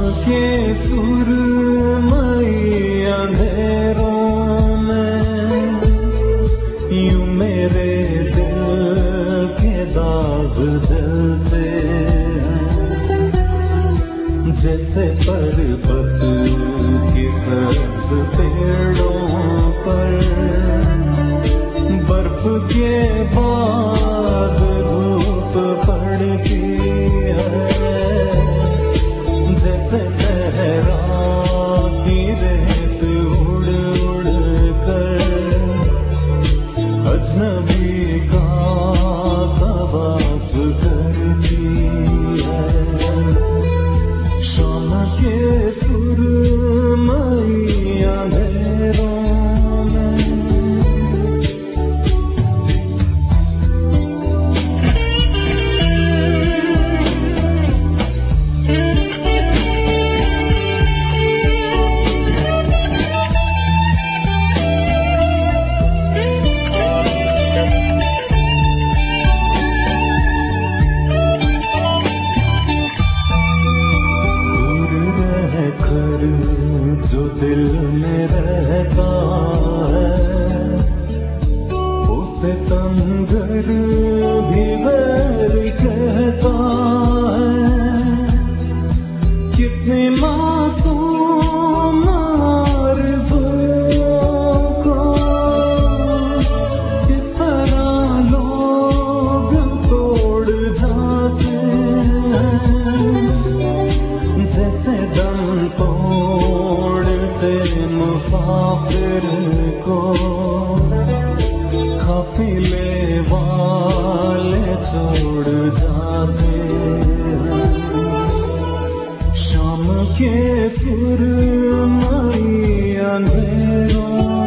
के सुरमई अंधेरों में यूं मेरे दिल के दाग जलते हैं, जैसे पर्वत के सब्ज पेड़ों पर बर्फ के बाद धूप पड़ती है, जैसे लहराती रेत उड़ उड़ कर अजनबी का तवाफ करती है। शाम के सुरमई अंधेरों जो दिल में रहता है उसे तमगर भी वैर कहता है। कितने मासूम आरज़ुओं को इस तरह लोग तोड़ जाते हैं, जैसे दम तोड़ते मुसाफिर को काफिले वाले छोड़ जाते हैं। शाम के सुरमई अंधेरों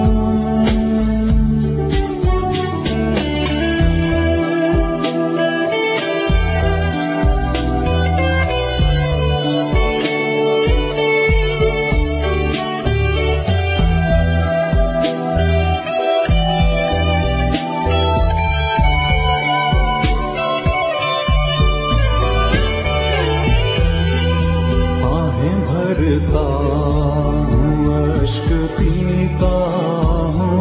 भरता हूँ, अश्क पीता हूँ,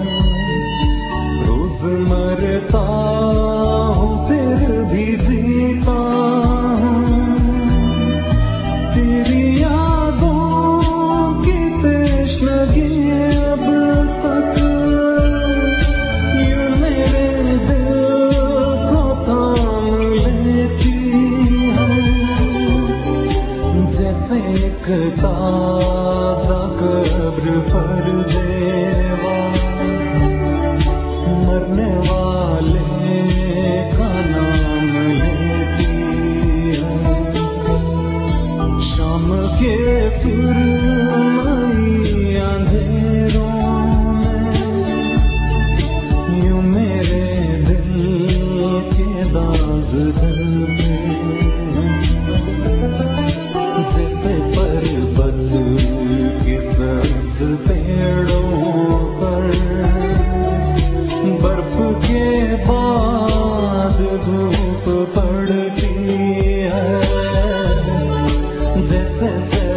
रोज मरता हूँ फिर भी जीता हूँ। तेरी यादों की तश्नगी अब तक यूं मेरे दिल को थाम लेती है, जैसे एक ताज़ा कब्र पर देवा मरने वाले का नाम लेती है। शाम के सुरमई अंधेरों में यूं मेरे दिल के दाग जलते हैं, जैसे पर्वत के सब्ज पेड़ों पर बर्फ के बाद धूप पड़ती है, जैसे